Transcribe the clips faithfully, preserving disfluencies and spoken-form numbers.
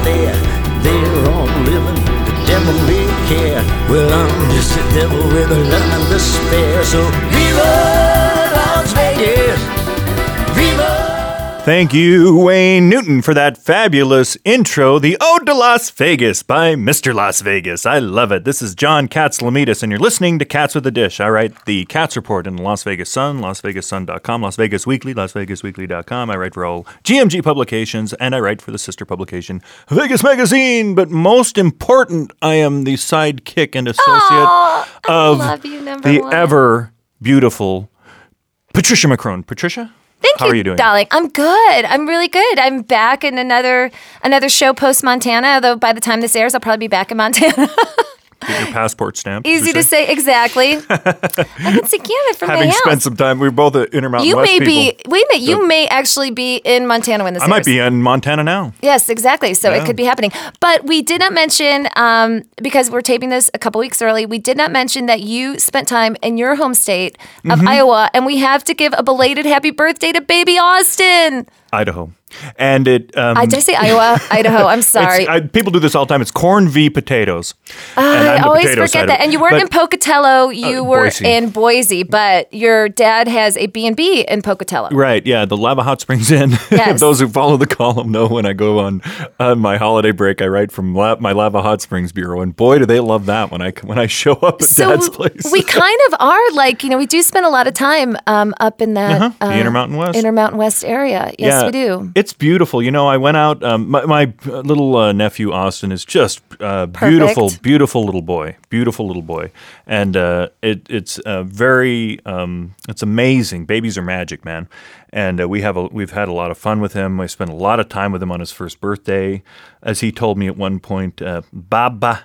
there. They're all living, the devil may care. Well, I'm just a devil with a love and despair. So Viva Las Vegas! Viva! Thank you, Wayne Newton, for that fabulous intro, The Ode to Las Vegas by Mister Las Vegas. I love it. This is John Katz-Lamidis, and you're listening to Cats with a Dish. I write the Cats Report in the Las Vegas Sun, las vegas sun dot com, Las Vegas Weekly, las vegas weekly dot com. I write for all G M G publications, and I write for the sister publication, Vegas Magazine. But most important, I am the sidekick and associate Aww, of I love you, number the one. ever beautiful Patricia McCrone. Patricia? Thank How you, are you doing? darling. I'm good. I'm really good. I'm back in another another show post Montana, although by the time this airs, I'll probably be back in Montana. Get your passport stamp. Easy to say, exactly. I can see Canada from Having my house. spent some time, we were both at Intermountain You West may be, people. wait a minute, you So- may actually be in Montana when this I airs. might be in Montana now. Yes, exactly. So Yeah. it could be happening. But we did not mention, um, because we're taping this a couple weeks early, we did not mention that you spent time in your home state of Mm-hmm. Iowa, and we have to give a belated happy birthday to baby Austin. Idaho. And it... Um, I did I say Iowa? Idaho. I'm sorry. it's- I, people do this all the time. It's corn v. potatoes. And I I'm the always potato forget side of that. it. And you weren't But- in Pocatello. You Uh, were Boise. in Boise, but your dad has a B and B in Pocatello. Right, yeah, the Lava Hot Springs Inn. Yes. Those who follow the column know when I go on uh, my holiday break, I write from La- my Lava Hot Springs bureau, and boy, do they love that when I when I show up at So Dad's place. we kind of are like, you know, we do spend a lot of time um, up in that Uh-huh, the uh, Intermountain West. Intermountain West area. Yes, we do. It's beautiful. You know, I went out. Um, my, my little uh, nephew Austin is just uh, beautiful, beautiful little boy, beautiful little boy, and uh, it, it's uh, very, um, it's amazing. Babies are magic, man. And uh, we have a, we've had a lot of fun with him. I spent a lot of time with him on his first birthday, as he told me at one point, uh, "Baba."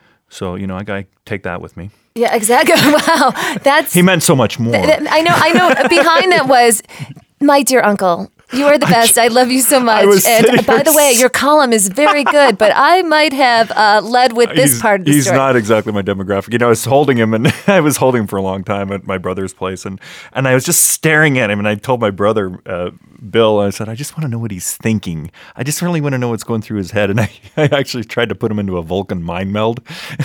So you know, I gotta take that with me. Yeah, exactly. Wow, that's. He meant so much more. th- th- I know. I know. Behind that was, my dear uncle. You are the best. I love you so much. was And sitting by here the way, your column is very good, but I might have uh, led with this he's, part of the he's story. not exactly my demographic. You know, I was holding him, and I was holding him for a long time at my brother's place, and, and I was just staring at him, and I told my brother, uh, Bill, I said, I just want to know what he's thinking. I just really want to know what's going through his head, and I, I actually tried to put him into a Vulcan mind meld.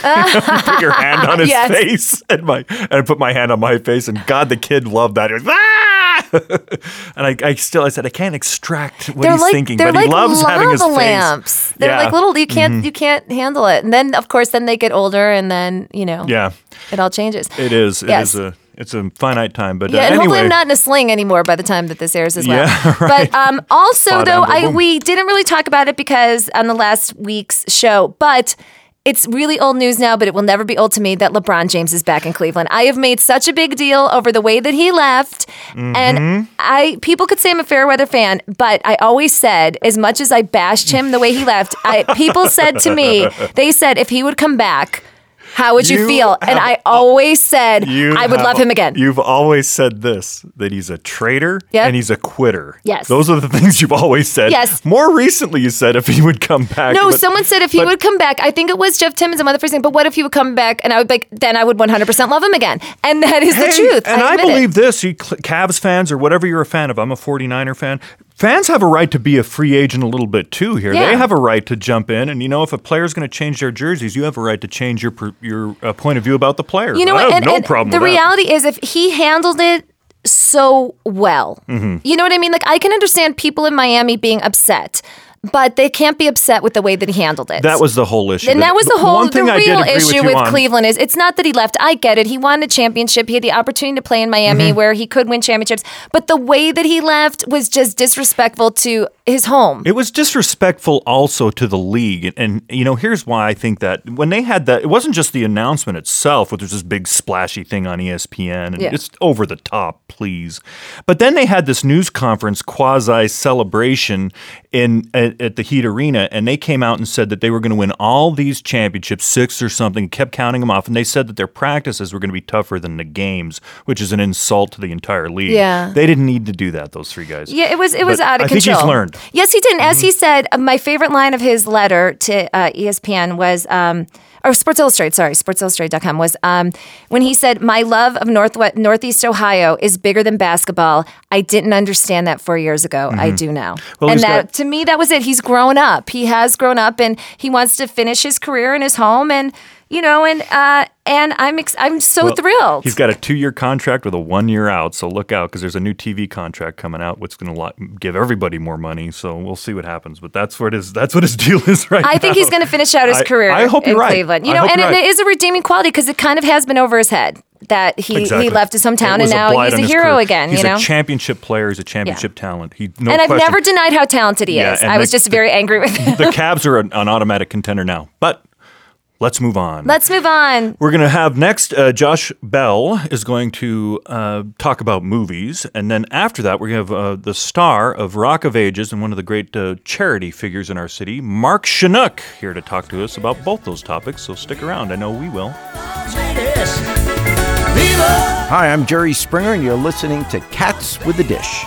Put your hand on his Yes. face, and, my, and I put my hand on my face, and God, the kid loved that. He was, ah! And I, I still, I said, I can't extract what they're he's like, thinking, they're but like he loves lava having his lamps. face. They're Yeah. like little. You can't. Mhm. You can't handle it. And then, of course, then they get older, and then you know. Yeah. It all changes. It is. It Yes. is a. It's a finite time, but Yeah, uh, and anyway. hopefully I'm not in a sling anymore by the time that this airs as well. Yeah, right. But um, also, Spot though, on, I boom. we didn't really talk about it because on the last week's show, but it's really old news now, but it will never be old to me that LeBron James is back in Cleveland. I have made such a big deal over the way that he left, Mm-hmm. and I people could say I'm a fair weather fan, but I always said, as much as I bashed him the way he left, I, people said to me, they said if he would come back, how would you, You feel? And have I always said You I would have- love him again. You've always said this, that he's a traitor Yep. and he's a quitter. Yes. Those are the things you've always said. Yes. More recently, you said if he would come back. No, but- someone said if he but- would come back, I think it was Jeff Timmons and mother saying, but what if he would come back? And I would be like, then I would one hundred percent love him again. And that is Hey, the truth. And I, admit it. believe this, you Cl- Cavs fans or whatever you're a fan of, I'm a forty-niner fan. Fans have a right to be a free agent a little bit too here. Yeah. They have a right to jump in, and you know if a player's going to change their jerseys, you have a right to change your per- your uh, point of view about the player. You know I what? have And, no and problem the with that. reality is, if he handled it so well, Mm-hmm. you know what I mean? Like, I can understand people in Miami being upset, but they can't be upset with the way that he handled it. That was the whole issue. And that was the whole, One the thing I did real agree with issue you with, on- Cleveland is it's not that he left. I get it. He won a championship. He had the opportunity to play in Miami Mm-hmm. where he could win championships. But the way that he left was just disrespectful to his home. It was disrespectful also to the league. And, and, you know, here's why I think that when they had that, it wasn't just the announcement itself, which was this big splashy thing on E S P N. And Yeah. it's over the top, please. But then they had this news conference quasi celebration in at, at the Heat Arena. And they came out and said that they were going to win all these championships, six or something, kept counting them off. And they said that their practices were going to be tougher than the games, which is an insult to the entire league. Yeah. They didn't need to do that, those three guys. Yeah, it was it was But out of I think control. he's learned. Yes, he did. And as he said, uh, my favorite line of his letter to uh, E S P N was, um, or Sports Illustrated, sorry, sports illustrated dot com was um, when he said, my love of North, Northeast Ohio is bigger than basketball. I didn't understand that four years ago. Mm-hmm. I do now. Well, and that got- to me, that was it. He's grown up. He has grown up, and he wants to finish his career in his home, and you know, and uh, and I'm ex- I'm so well, thrilled. He's got a two-year contract with a one-year out, so look out because there's a new T V contract coming out, which is going to give everybody more money. So we'll see what happens. But that's what his that's what his deal is right I now. think he's going to finish out his I, career. I hope in you're right. Cleveland. You I know, hope and you're it, right. it is a redeeming quality because it kind of has been over his head that he, Exactly. he left his hometown It was and a now blight he's on a his hero career. again. He's you know, a championship player. He's a championship Yeah. talent. He no and I've question. never denied how talented he Yeah, is. and I was the- just very angry with him. The Cavs are an, an automatic contender now, but. Let's move on. Let's move on. We're going to have next, uh, Josh Bell is going to uh, talk about movies. And then after that, we have uh, the star of Rock of Ages and one of the great uh, charity figures in our city, Mark Chinook, here to talk to us about both those topics. So stick around. I know we will. Hi, I'm Jerry Springer, and you're listening to Cats with a Dish.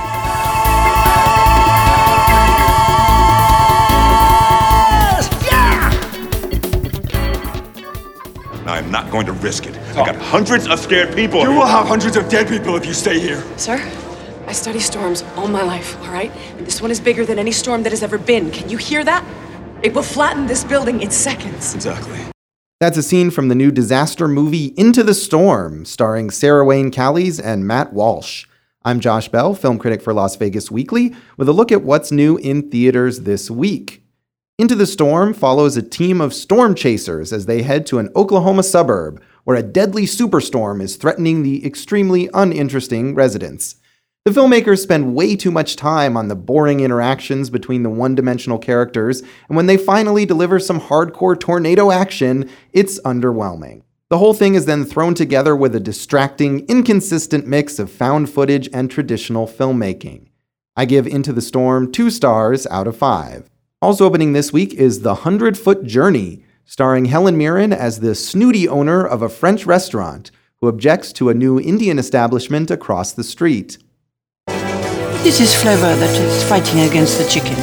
I'm not going to risk it. I got hundreds of scared people. You will have hundreds of dead people if you stay here. Sir, I study storms all my life, all right? And this one is bigger than any storm that has ever been. Can you hear that? It will flatten this building in seconds. Exactly. That's a scene from the new disaster movie Into the Storm, starring Sarah Wayne Callies and Matt Walsh. I'm Josh Bell, film critic for Las Vegas Weekly, with a look at what's new in theaters this week. Into the Storm follows a team of storm chasers as they head to an Oklahoma suburb where a deadly superstorm is threatening the extremely uninteresting residents. The filmmakers spend way too much time on the boring interactions between the one-dimensional characters, and when they finally deliver some hardcore tornado action, it's underwhelming. The whole thing is then thrown together with a distracting, inconsistent mix of found footage and traditional filmmaking. I give Into the Storm two stars out of five. Also opening this week is The Hundred-Foot Journey, starring Helen Mirren as the snooty owner of a French restaurant who objects to a new Indian establishment across the street. This is flavor that is fighting against the chicken.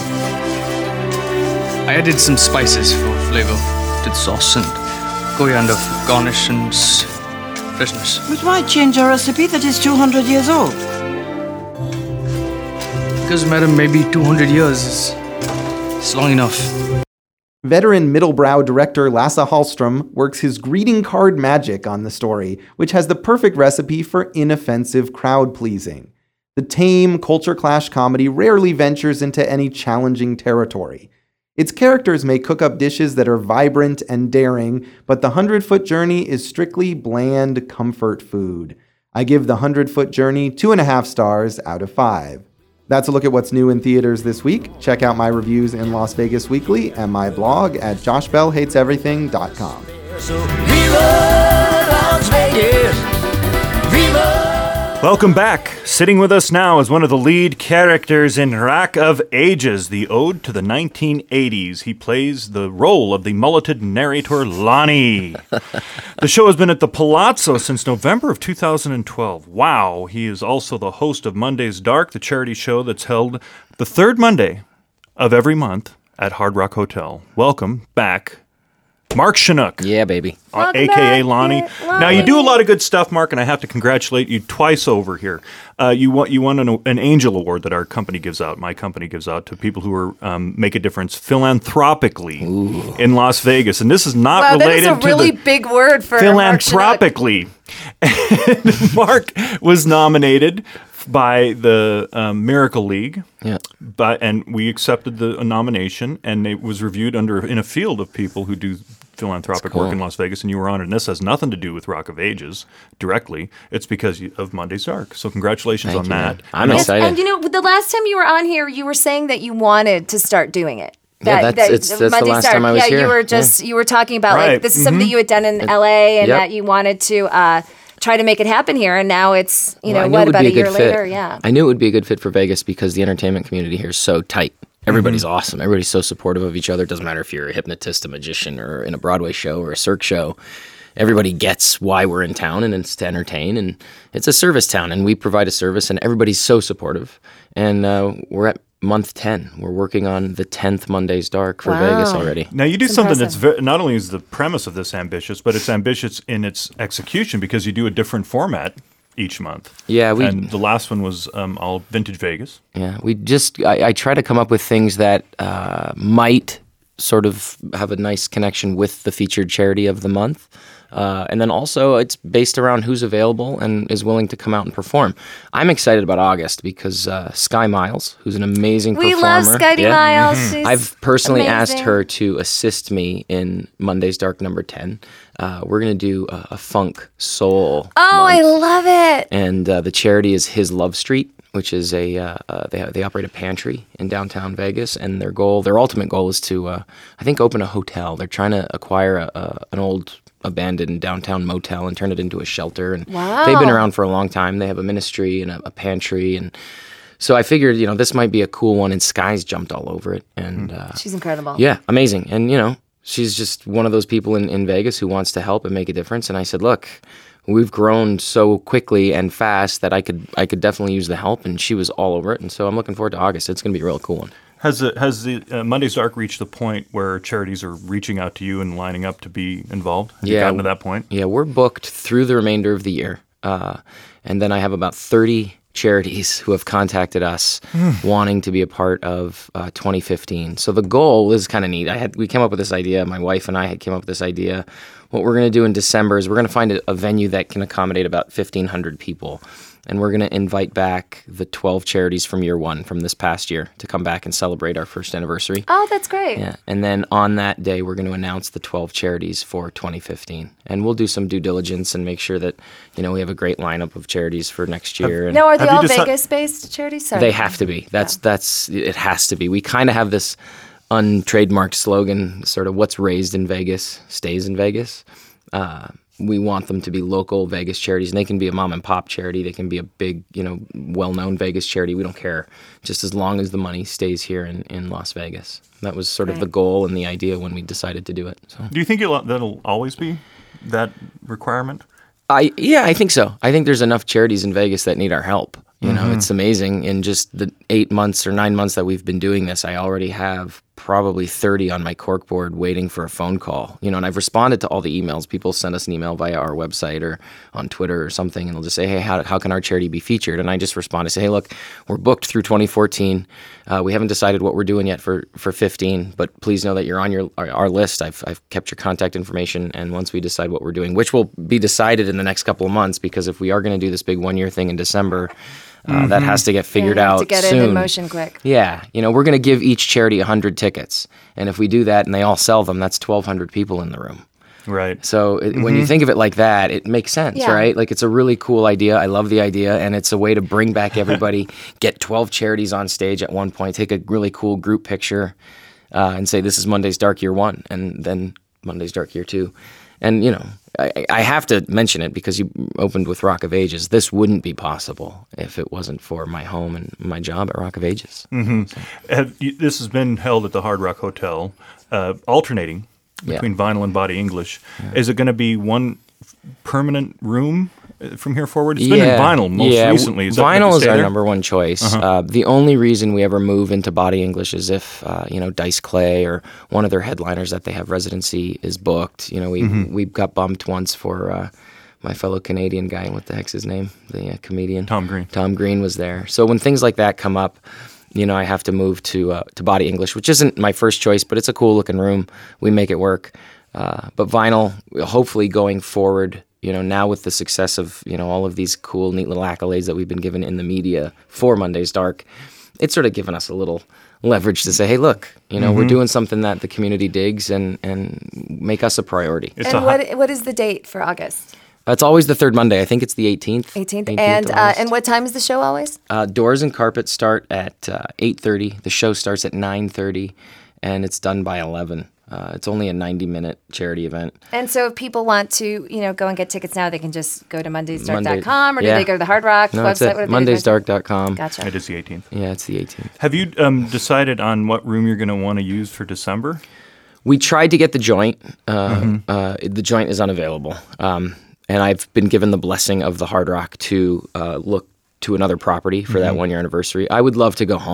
I added some spices for flavor to the sauce and coriander for garnish and s- freshness. But why change a recipe that is two hundred years old? Because, madam, maybe two hundred years is, is long enough. Veteran middlebrow director Lasse Hallström works his greeting card magic on the story, which has the perfect recipe for inoffensive crowd-pleasing. The tame culture clash comedy rarely ventures into any challenging territory. Its characters may cook up dishes that are vibrant and daring, but The Hundred-Foot Journey is strictly bland comfort food. I give The Hundred-Foot Journey two and a half stars out of five. That's a look at what's new in theaters this week. Check out my reviews in Las Vegas Weekly and my blog at josh bell hates everything dot com. So Viva Las Vegas! Viva! Welcome back. Sitting with us now is one of the lead characters in Rock of Ages, the ode to the nineteen eighties. He plays the role of the mulleted narrator Lonnie. The show has been at the Palazzo since November of two thousand twelve. Wow. He is also the host of Monday's Dark, the charity show that's held the third Monday of every month at Hard Rock Hotel. Welcome back, Mark Chinook. Yeah, baby. Uh, Welcome A K A back, Lonnie. Lonnie. Now, you do a lot of good stuff, Mark, and I have to congratulate you twice over here. Uh, you won, you won an, an Angel Award that our company gives out, my company gives out, to people who are um, make a difference philanthropically Ooh. in Las Vegas. And this is not Wow, that related is a really to the big word for Mark Chinook. philanthropically. And Mark was nominated by the um, Miracle League, yeah. but and we accepted the nomination, and it was reviewed under in a field of people who do philanthropic cool. work in Las Vegas, and you were honored. And this has nothing to do with Rock of Ages directly. It's because of Monday's Dark. So congratulations Thank on you, that. man. I'm You know, excited. And you know, the last time you were on here, you were saying that you wanted to start doing it. Yeah, that's- it's- that's the Monday last Start. time I was yeah, you here. were just you were talking about Right. like this is something that you had done in L A and Yep. that you wanted to uh, try to make it happen here, and now it's you Well, I know knew it what would about be a a year good fit. later? Yeah. I knew it would be a good fit for Vegas because the entertainment community here is so tight. Everybody's Mm-hmm. awesome. Everybody's so supportive of each other. It doesn't matter if you're a hypnotist, a magician, or in a Broadway show or a Cirque show. Everybody gets why we're in town, and it's to entertain, and it's a service town, and we provide a service, and everybody's so supportive. And uh, we're at month ten. We're working on the tenth Mondays Dark for Wow. Vegas already. Now, you do It's something impressive. that's ve- not only is the premise of this ambitious, but it's ambitious in its execution because you do a different format each month. Yeah, we and the last one was um, all vintage Vegas. Yeah, we just I, I try to come up with things that uh, might sort of have a nice connection with the featured charity of the month. Uh, and then also it's based around who's available and is willing to come out and perform. I'm excited about August because uh, Sky Miles, who's an amazing We performer. love Skydie Miles. She's I've personally asked amazing. her to assist me in Monday's Dark number ten. Uh, we're going to do a, a funk soul Oh, I month. love it. And uh, the charity is His Love Street, which is a uh, uh, they they operate a pantry in downtown Vegas, and their goal, their ultimate goal, is to uh, I think open a hotel. They're trying to acquire a, a, an old abandoned downtown motel and turn it into a shelter. And Wow. they've been around for a long time. They have a ministry and a, a pantry, and so I figured, you know, this might be a cool one. And Sky's jumped all over it, and uh, She's incredible. yeah, amazing. And, you know, she's just one of those people in, in Vegas who wants to help and make a difference. And I said, look, we've grown so quickly and fast that I could I could definitely use the help. And she was all over it. And so I'm looking forward to August. It's going to be a real cool one. Has the, has the uh, Monday's Dark reached the point where charities are reaching out to you and lining up to be involved? Have you gotten to that point? Yeah, we're booked through the remainder of the year. Uh, and then I have about thirty charities who have contacted us wanting to be a part of uh, twenty fifteen. So the goal is kind of neat. I had we came up with this idea. My wife and I had came up with this idea. What we're going to do in December is we're going to find a, a venue that can accommodate about fifteen hundred people. And we're going to invite back the twelve charities from year one, from this past year, to come back and celebrate our first anniversary. Oh, that's great. Yeah, and then on that day, we're going to announce the twelve charities for twenty fifteen. And we'll do some due diligence and make sure that, you know, we have a great lineup of charities for next year. And Now, are they Have you all deci- Vegas-based charities? Sorry. they have to be. That's, that's, it has to be. We kind of have this untrademarked slogan, sort of what's raised in Vegas stays in Vegas. Uh, we want them to be local Vegas charities, and they can be a mom and pop charity. They can be a big, you know, well-known Vegas charity. We don't care, just as long as the money stays here in, in Las Vegas. That was sort of the goal and the idea when we decided to do it. So. Do you think it'll, that'll always be that requirement? I yeah, I think so. I think there's enough charities in Vegas that need our help. You know, Mhm. it's amazing. In just the eight months or nine months that we've been doing this, I already have probably thirty on my corkboard waiting for a phone call. You know, and I've responded to all the emails. People send us an email via our website or on Twitter or something, and they'll just say, hey, how, how can our charity be featured? And I just respond. I say, hey, look, we're booked through twenty fourteen. Uh, we haven't decided what we're doing yet for, for fifteen, but please know that you're on your our, our list. I've, I've kept your contact information, and once we decide what we're doing, which will be decided in the next couple of months, because if we are going to do this big one-year thing in December, Uh, that has to get figured Yeah, out to get soon. it in motion quick. Yeah, you know, we're going to give each charity one hundred tickets, and if we do that and they all sell them, that's twelve hundred people in the room. Right. So it, when you Mhm. think of it like that, it makes sense, Yeah. right? Like, it's a really cool idea. I love the idea, and it's a way to bring back everybody, get twelve charities on stage at one point, take a really cool group picture, uh, and say, this is Monday's Dark Year One, and then Monday's Dark Year Two. And, you know, I, I have to mention it because you opened with Rock of Ages. This wouldn't be possible if it wasn't for my home and my job at Rock of Ages. Mm-hmm. Have you, this has been held at the Hard Rock Hotel, uh, alternating between Vinyl and Body English. Is it going to be one f- permanent room uh, from here forward? It's been in Vinyl most yeah, recently. Is that going Vinyl to is stay our there? number one choice. Uh-huh. Uh, the only reason we ever move into Body English is if uh, you know Dice Clay or one of their headliners that they have residency is booked. You know, we Mhm. we got bumped once for uh, my fellow Canadian guy. What the heck's his name? The uh, comedian Tom Green. Tom Green was there. So when things like that come up, you know, I have to move to uh, to Body English, which isn't my first choice, but it's a cool looking room. We make it work. Uh, but Vinyl, hopefully going forward, you know, now with the success of, you know, all of these cool, neat little accolades that we've been given in the media for Monday's Dark, it's sort of given us a little leverage to say, hey, look, you know, Mhm. we're doing something that the community digs and, and make us a priority. and what what is the date for August? It's always the third Monday. I think it's the eighteenth. eighteenth. eighteenth And of uh, August. and what time is the show always? Uh, doors and carpets start at uh, eight thirty. The show starts at nine thirty, and it's done by eleven. Uh, it's only a ninety-minute charity event. And so if people want to, you know, go and get tickets now, they can just go to mondays dark dot com Monday- or do yeah. they go to the Hard Rock No, it's website? at What do they do? mondays dark dot com. Gotcha. It is the eighteenth. Yeah, it's the eighteenth. Have you um, decided on what room you're going to want to use for December? We tried to get the joint. Uh, Mhm. uh, the joint is unavailable. Um, and I've been given the blessing of the Hard Rock to uh, look to another property for that Mhm. one year anniversary. I would love to go home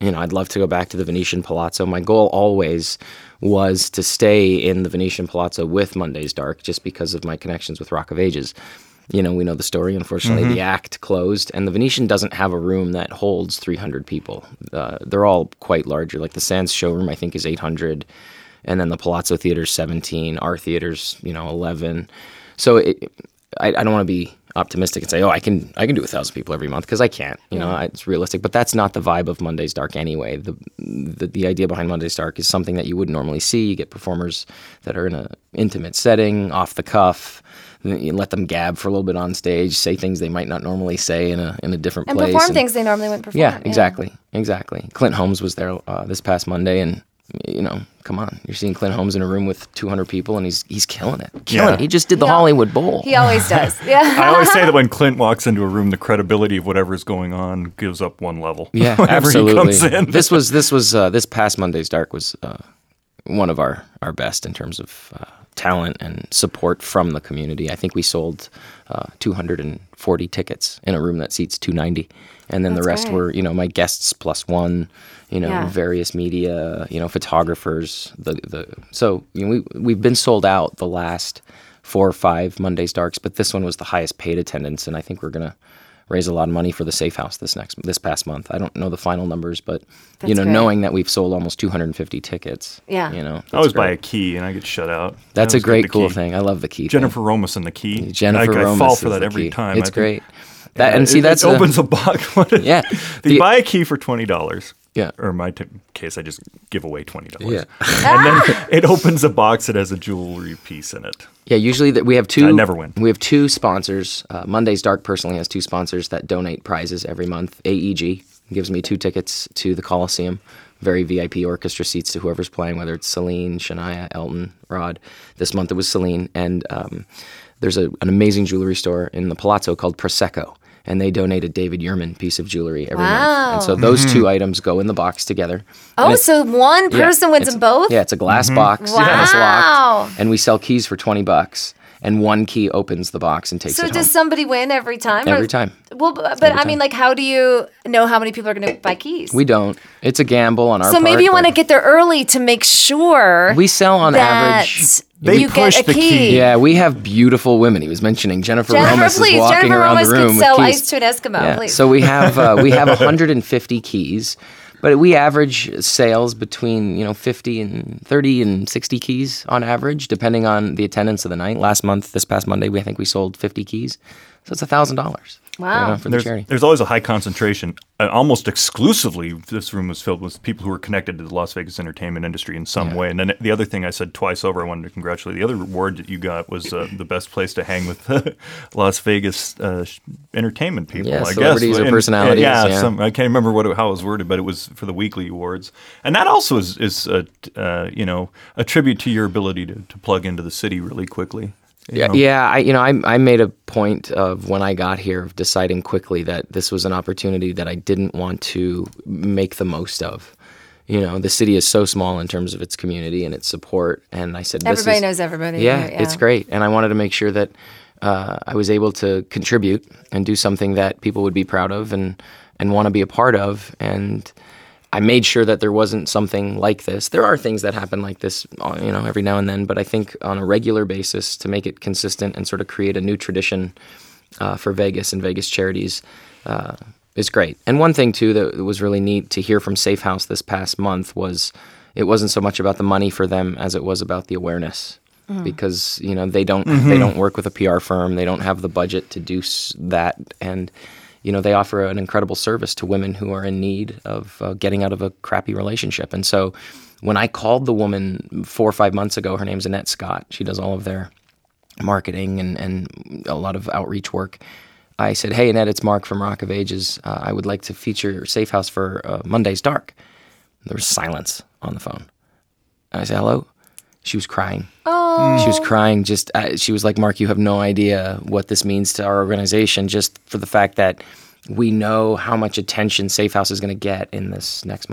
You know, I'd love to go back to the Venetian Palazzo. My goal always was to stay in the Venetian Palazzo with Monday's Dark, just because of my connections with Rock of Ages. You know, we know the story. Unfortunately, Mm-hmm. the act closed, and the Venetian doesn't have a room that holds three hundred people. Uh, they're all quite larger. Like the Sands showroom, I think, is eight hundred, and then the Palazzo Theater's seventeen. Our theater's, you know, eleven. So it, I, I don't want to be optimistic and say, oh, I can I can do a thousand people every month, because I can't. You know, I, it's realistic, but that's not the vibe of Monday's Dark anyway. The, the the idea behind Monday's Dark is something that you wouldn't normally see. You get performers that are in an intimate setting, off the cuff. You let them gab for a little bit on stage, say things they might not normally say in a in a different and place. perform and, things they normally wouldn't perform. Yeah, exactly, exactly. Clint Holmes was there uh, this past Monday, and you know, come on, you're seeing Clint Holmes in a room with two hundred people, and he's he's killing it, killing Yeah. it. He just did the He al- Hollywood Bowl. He always does. Yeah. I always say that when Clint walks into a room, the credibility of whatever's going on gives up one level. Yeah, whenever absolutely. he comes in. This was this was uh, this past Monday's Dark was uh, one of our our best in terms of uh, talent and support from the community. I think we sold uh, two hundred forty tickets in a room that seats two ninety, and then That's the rest great. were, you know, my guests plus one, you know, Yeah. various media, you know, photographers. The the so you know, we we've been sold out the last four or five Monday's Darks, but this one was the highest paid attendance, and I think we're gonna raise a lot of money for the Safe House this next this past month. I don't know the final numbers, but you That's know, great. knowing that we've sold almost two hundred fifty tickets, Yeah. you know, I that's always buy great. a key and I get shut out. That's I a always get great the cool key. thing. I love the key. Jennifer thing. Romas and the key. Jennifer I, I Romas fall is for that the every key. time. It's I think- great. That and it, see that's it a- opens a box. Yeah. You The- buy a key for twenty dollars. Yeah. Or in my t- case, I just give away twenty dollars. Yeah. And then it opens a box that has a jewelry piece in it. Yeah, usually that we have two. I never win. We have two sponsors. Uh, Monday's Dark personally has two sponsors that donate prizes every month. A E G gives me two tickets to the Coliseum, very V I P orchestra seats to whoever's playing, whether it's Celine, Shania, Elton, Rod. This month it was Celine, and um, there's a, an amazing jewelry store in the Palazzo called Prosecco, and they donate a David Yurman piece of jewelry every Wow. month. And so those two items go in the box together. Oh, And it's- so one yeah, person wins it's- them both? Yeah, it's a glass box. Wow. And it's locked, and we sell keys for twenty bucks. And one key opens the box and takes So it does home. somebody win every time? Every or- time. Well, but, but Every I mean, time. like, how do you know how many people are going to buy keys? We don't. It's a gamble on our so part. maybe you want to but get there early to make sure We sell on that average. They you push get a the key. key. Yeah, we have beautiful women. He was mentioning Jennifer, Jennifer, Romas please. is walking Jennifer around Romas the room could with sell keys. ice to an Eskimo, Yeah, please. So we have uh, we have one hundred fifty keys, but we average sales between you know fifty and thirty and sixty keys on average, depending on the attendance of the night. Last month, this past Monday, we I think we sold fifty keys, so it's a thousand dollars. Wow. for the There's, charity. there's always a high concentration. Uh, almost exclusively, this room was filled with people who were connected to the Las Vegas entertainment industry in some way. And then the other thing I said twice over, I wanted to congratulate. The other award that you got was uh, the best place to hang with Las Vegas uh, sh- entertainment people. Yeah, I celebrities guess. or And- personalities, Yeah, yeah. Some, I can't remember what it, how it was worded, but it was for the weekly awards. And that also is, is a, uh, you know, a tribute to your ability to, to plug into the city really quickly. You Yeah, know? yeah. I, you know, I, I made a point of when I got here of deciding quickly that this was an opportunity that I didn't want to make the most of. You know, the city is so small in terms of its community and its support, and I said, this Everybody is, knows everybody. Yeah, here, it's great, and I wanted to make sure that uh, I was able to contribute and do something that people would be proud of and and want to be a part of, and I made sure that there wasn't something like this. There are things that happen like this, uh, you know, every now and then, but I think on a regular basis to make it consistent and sort of create a new tradition uh, for Vegas and Vegas charities uh, is great. And one thing too that was really neat to hear from Safe House this past month was it wasn't so much about the money for them as it was about the awareness. Because you know they don't they don't work with a P R firm, they don't have the budget to do s- that, and you know they offer an incredible service to women who are in need of uh, getting out of a crappy relationship. And so when I called the woman four or five months ago, her name's Annette Scott. She does all of their marketing and, and a lot of outreach work. I said, "Hey Annette, it's Mark from Rock of Ages. Uh, I would like to feature your Safe House for uh, Monday's Dark." There was silence on the phone. And I said, "Hello." She was crying. Oh. She was crying. Just uh, she was like, "Mark, you have no idea what this means to our organization. Just for the fact that we know how much attention Safe House is going to get in this next month."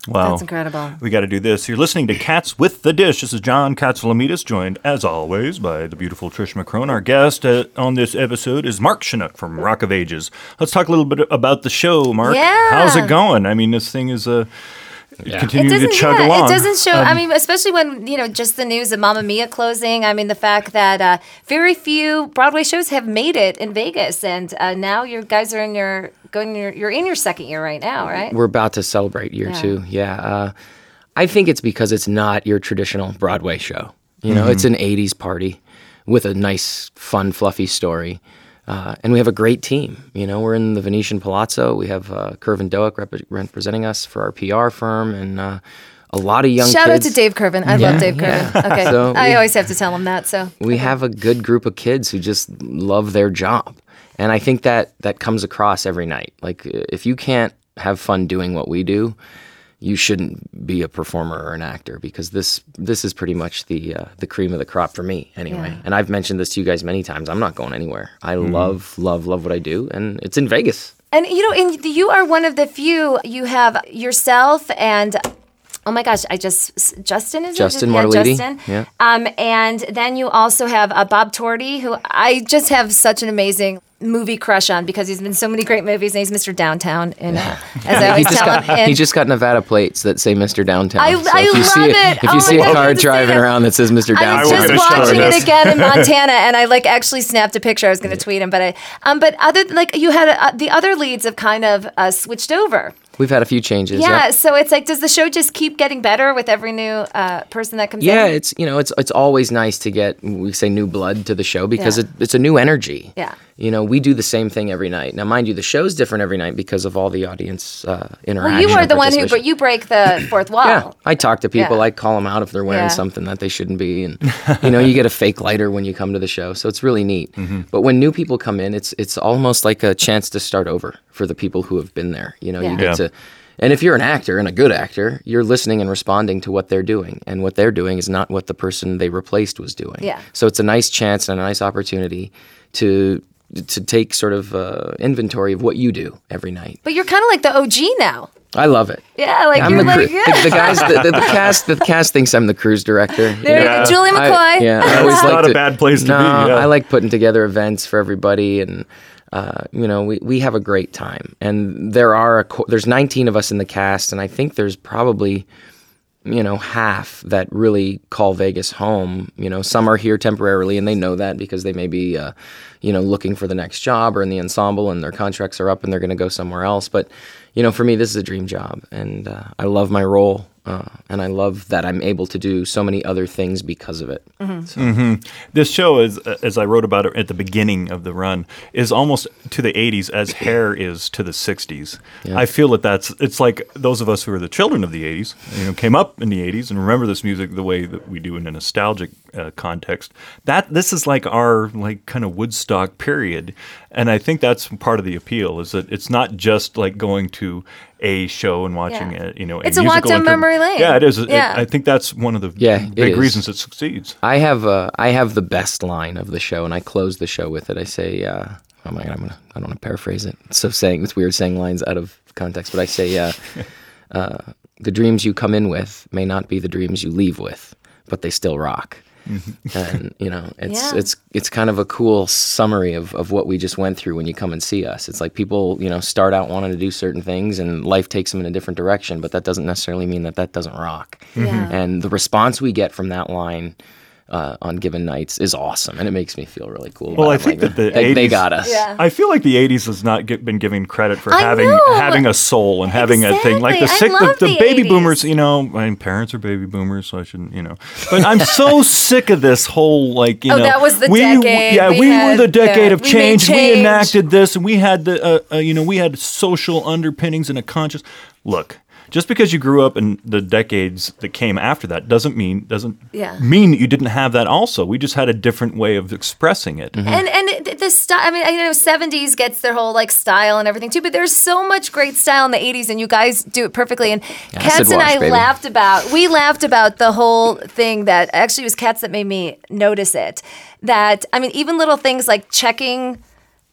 Wow. That's incredible. We got to do this. You're listening to Cats with the Dish. This is John Katsilometes, joined, as always, by the beautiful Trish McCrone. Our guest uh, on this episode is Mark Chinook from Rock of Ages. Let's talk a little bit about the show, Mark. Yeah. How's it going? I mean, this thing is uh, Yeah. continuing It to doesn't, chug yeah, along. it doesn't show. Um, I mean, especially when, you know, just the news of Mamma Mia closing. I mean, the fact that uh, very few Broadway shows have made it in Vegas, and uh, now you guys are in your going. Your, you're in your second year right now, right? We're about to celebrate year Yeah. two. Yeah. Uh, I think it's because it's not your traditional Broadway show. You know, Mhm. it's an eighties party with a nice, fun, fluffy story. Uh, and we have a great team. You know, we're in the Venetian Palazzo. We have uh, Kervin Doak rep- representing us for our P R firm, and uh, a lot of young Shout kids. out to Dave Kervin. I Yeah, love Dave yeah. Kervin. Okay, So I we- always have to tell him that. So we have a good group of kids who just love their job. And I think that that comes across every night. Like, if you can't have fun doing what we do, you shouldn't be a performer or an actor, because this this is pretty much the uh, the cream of the crop for me anyway. Yeah. And I've mentioned this to you guys many times. I'm not going anywhere. I Mm-hmm. love, love, love what I do, and it's in Vegas. And you know, and you are one of the few. You have yourself and oh my gosh, I just Justin is Justin it? Yeah, Marliti, Justin. yeah. Um, and then you also have uh, Bob Torty, who I just have such an amazing movie crush on because he's been in so many great movies, and he's Mister Downtown. And uh, as I he always just tell got him, and he just got Nevada plates that say Mister Downtown. I- So I if you see love it, it. If Oh you my see God, a I car have to see driving that. around that says Mister I Downtown, was just gonna show watching this. it again in Montana, and I like actually snapped a picture. I was going to tweet him, but I um, but other like you had uh, the other leads have kind of uh, switched over. We've had a few changes. Yeah, so it's like, does the show just keep getting better with every new uh, person that comes Yeah, in? it's you know it's it's always nice to get, we say, new blood to the show, because Yeah. it, it's a new energy. Yeah. You know, we do the same thing every night. Now, mind you, the show's different every night because of all the audience uh, interaction. Well, you are and the one who, participation. but you break the fourth wall. Yeah, I talk to people. Yeah. I call them out if they're wearing Yeah. something that they shouldn't be, and you know, you get a fake lighter when you come to the show, so it's really neat. Mm-hmm. But when new people come in, it's it's almost like a chance to start over for the people who have been there. You know, Yeah. you get Yeah. to. And if you're an actor and a good actor, you're listening and responding to what they're doing. And what they're doing is not what the person they replaced was doing. Yeah. So it's a nice chance and a nice opportunity to to take sort of uh, inventory of what you do every night. But you're kind of like the O G now. I love it. Yeah, like I'm you're the, like, cru- yeah. the, the guys, the, the, the cast, the cast thinks I'm the cruise director. you There you know? go, Julie I- McCoy. yeah, I always It's like not to, a bad place to no, be, yeah. I like putting together events for everybody, and uh, you know, we, we have a great time. And there are a, co- there's nineteen of us in the cast, and I think there's probably, you know, half that really call Vegas home. You know, some are here temporarily, and they know that because they may be, uh, you know, looking for the next job or in the ensemble, and their contracts are up, and they're going to go somewhere else. But you know, for me, this is a dream job, and uh, I love my role, uh, and I love that I'm able to do so many other things because of it. Mm-hmm. This show is, as I wrote about it at the beginning of the run, is almost to the eighties as Hair is to the sixties. Yeah. I feel that that's, it's like those of us who are the children of the eighties, you know, came up in the eighties and remember this music the way that we do in a nostalgic uh, context. That this is like our like kind of Woodstock period, and I think that's part of the appeal is that it's not just like going to a show and watching Yeah. it. You know, It's a walk musical down interp- memory lane. Yeah, it is. It- Yeah. I think that's one of the Yeah, it big is. reasons it succeeds. I have uh, I have the best line of the show, and I close the show with it. I say, uh, "Oh my god, I'm gonna I don't want to paraphrase it." So saying it's weird saying lines out of context, but I say, uh, uh, "The dreams you come in with may not be the dreams you leave with, but they still rock." And you know, it's Yeah. it's it's kind of a cool summary of, of what we just went through when you come and see us. It's like people, you know, start out wanting to do certain things, and life takes them in a different direction, but that doesn't necessarily mean that that doesn't rock. Yeah. And the response we get from that line uh, on given nights is awesome, and it makes me feel really cool. Well, about I it. think Like, that the they, they eighties got us. Yeah. I feel like the eighties has not get, been given credit for I having know. having a soul and having a thing like the Exactly. sick I the, love the the baby eighties. boomers. You know, my parents are baby boomers, so I shouldn't. You know, but I'm so sick of this whole like you Oh, know. that was the we, decade. Yeah, We we, were had the decade the- of we made change. We change. enacted this, and we had the uh, uh, you know we had social underpinnings and a conscious look. Just because you grew up in the decades that came after that doesn't mean doesn't Yeah. mean that you didn't have that also. We just had a different way of expressing it. And and the- the style. I mean, I know seventies gets their whole like style and everything too, but there's so much great style in the eighties, and you guys do it perfectly. And Acid Katz and wash, I baby. laughed about. We laughed about the whole thing that actually it was Katz that made me notice it. That I mean, even little things like checking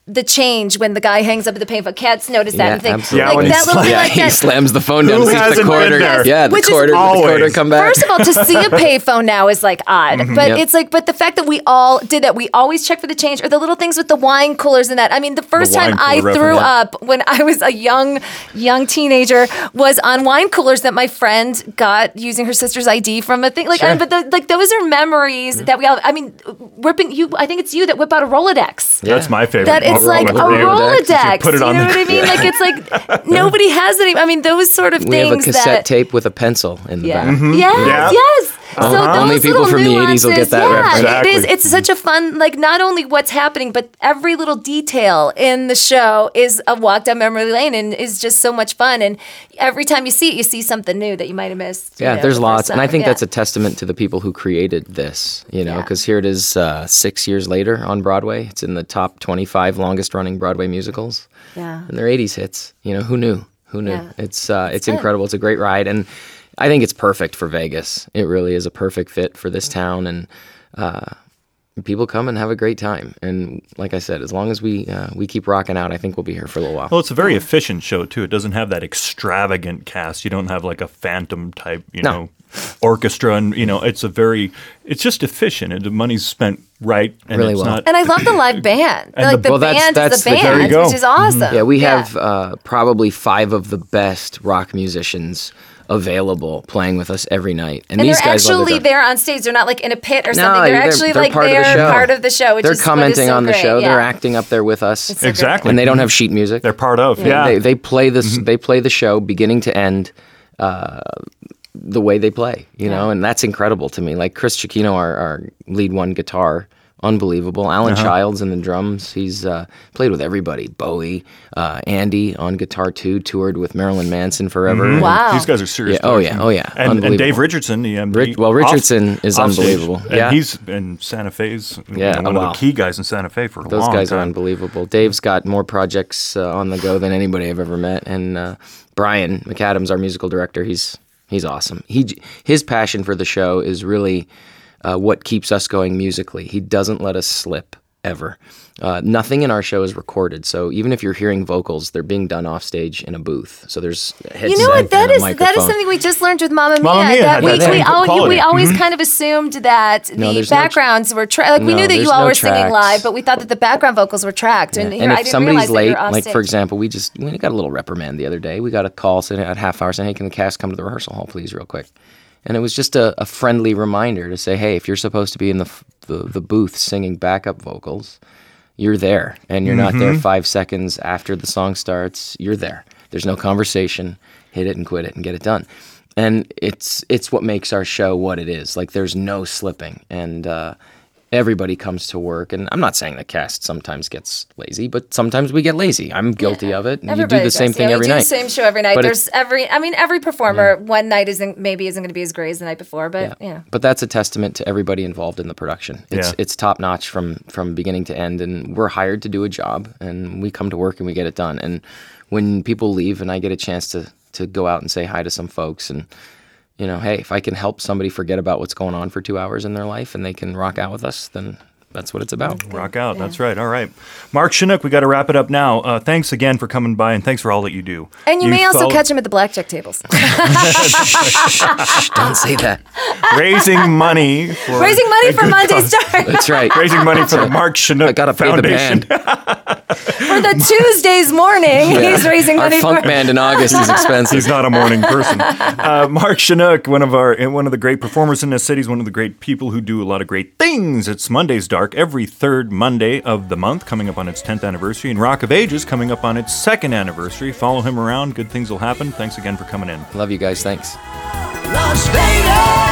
the change when the guy hangs up at the payphone. Cats notice that Yeah, and think, absolutely. like Yeah, that little yeah, thing like he that. slams the phone down Who to see if the hasn't quarter. been there? Yeah, the Which is quarter, the always- quarter come back. First of all, to see a payphone now is like odd, but Yep. it's like, but the fact that we all did that, we always check for the change, or the little things with the wine coolers and that. I mean, the first The wine time I cooler threw reference. up when I was a young, young teenager was on wine coolers that my friend got using her sister's I D from a thing. Like, Sure. I, but the, like those are memories that we all. I mean, whipping you. I think it's you that whip out a Rolodex. That's my favorite. That it's I'll like a roll with you. Rolodex. You put it you on know the- what I mean? Like it's like nobody has any. I mean, those sort of We have a things cassette that. tape with a pencil in the Yeah. back. Yes, Yeah. yes. So Uh-huh. Only those people little from the eighties will get nuances, that yeah, reference. Exactly. It is. It's such a fun, like not only what's happening, but every little detail in the show is a walk down memory lane and is just so much fun. And every time you see it, you see something new that you might have missed. you Yeah, know, there's the lots, first and I time. think Yeah. that's a testament to the people who created this. You know, Yeah. because here it is, uh, six years later on Broadway. It's in the top twenty-five longest-running Broadway musicals, Yeah. and they're eighties hits. You know, who knew? Who knew? Yeah. It's uh, it's good. incredible. It's a great ride, and I think it's perfect for Vegas. It really is a perfect fit for this town, and uh, people come and have a great time. And like I said, as long as we uh, we keep rocking out, I think we'll be here for a little while. Well, it's a very efficient show too. It doesn't have that extravagant cast. You don't have like a Phantom type, you No. know, orchestra, and you know, it's a very, it's just efficient, and the money's spent right, and Really it's well. not. And I love the live band. And like the- the, well, that's- band that's is the the- there band, you go. which is awesome. Yeah, we have uh, probably five of the best rock musicians available playing with us every night. And, And these they're guys love actually their job. there on stage. They're not like in a pit or No, something. They're, they're- actually they're like part of the they're show. part of the show. Which They're is what is commenting so on the great. show. Yeah. They're acting up there with us. so great. Exactly. And they don't have sheet music. They're part of. Yeah. They, they play this. They play the show beginning to end, uh, the way they play. You know, and that's incredible to me. Like Chris Cicchino, our, our lead one guitar, unbelievable. Alan Uh-huh. Childs in the drums. He's uh, played with everybody. Bowie, uh, Andy on guitar too. Toured with Marilyn Manson forever. Mhm. Wow. These guys are serious. Yeah, oh, players. yeah, oh, yeah. And, and Unbelievable. Dave Richardson, the M D. Rich- well, off- Richardson is off stage. unbelievable. And Yeah. he's in Santa Fe's. you Yeah, know, one oh, of wow. the key guys in Santa Fe for a Those long guys time. are unbelievable. Dave's got more projects uh, on the go than anybody I've ever met, and uh, Brian McAdams, our musical director, he's he's awesome. He his passion for the show is really uh, what keeps us going musically. He doesn't let us slip ever. Uh, nothing in our show is recorded, so even if you're hearing vocals, they're being done off stage in a booth. So there's a headset You know what? That and a is that is microphone. something we just learned with Mamma Mia. Mamma Mia that had we that we, same al- quality. we always Mhm. kind of assumed that No, the there's no tr- backgrounds were tra- like we No, knew that there's you all no were singing tracks. live, but we thought that the background vocals were tracked. And, Yeah. here, And I if didn't somebody's realize that late, you're off like stage. for example, we just we got a little reprimand the other day. We got a call saying at half hour saying, "Hey, can the cast come to the rehearsal hall, please, real quick?" And it was just a, a friendly reminder to say, "Hey, if you're supposed to be in the f- the, the booth singing backup vocals, you're there, and you're not there five seconds after the song starts. You're there. There's no conversation. Hit it and quit it and get it done." And it's it's what makes our show what it is. Like there's no slipping, and uh, everybody comes to work. And I'm not saying the cast sometimes gets lazy, but sometimes we get lazy. I'm guilty of it. And you do Everybody the same does. thing yeah, every we do night. the same show every night. But There's it's- every, I mean, every performer one night isn't maybe isn't going to be as great as the night before, but Yeah. yeah. But that's a testament to everybody involved in the production. It's Yeah. it's top notch from from beginning to end, and we're hired to do a job, and we come to work and we get it done. And when people leave, and I get a chance to to go out and say hi to some folks, and you know, hey, if I can help somebody forget about what's going on for two hours in their life, and they can rock out with us, then that's what it's about. Rock out. That's right. All right. Mark Chinook, we got to wrap it up now. Uh, thanks again for coming by, and thanks for all that you do. And you, may also follow- catch him at the blackjack tables. Don't say that. raising money for Raising money a for good Monday cause. Star. That's right. Raising money for the Mark Chinook I gotta pay the Foundation. band. For the Tuesdays morning, Yeah. he's raising Our money funk for. band in August is expensive. He's not a morning person. Uh, Mark Chinook, one of our one of the great performers in this city, is one of the great people who do a lot of great things. It's Monday's Dark every third Monday of the month, coming up on its tenth anniversary, and Rock of Ages coming up on its second anniversary. Follow him around. Good things will happen. Thanks again for coming in. Love you guys. Thanks. Las Vegas.